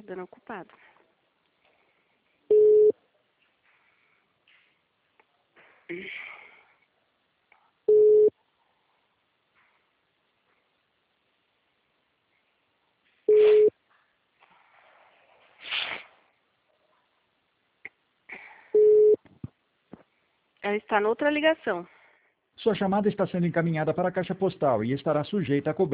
dando ocupado. Ela está noutra ligação. Sua chamada está sendo encaminhada para a caixa postal e estará sujeita a cobrança.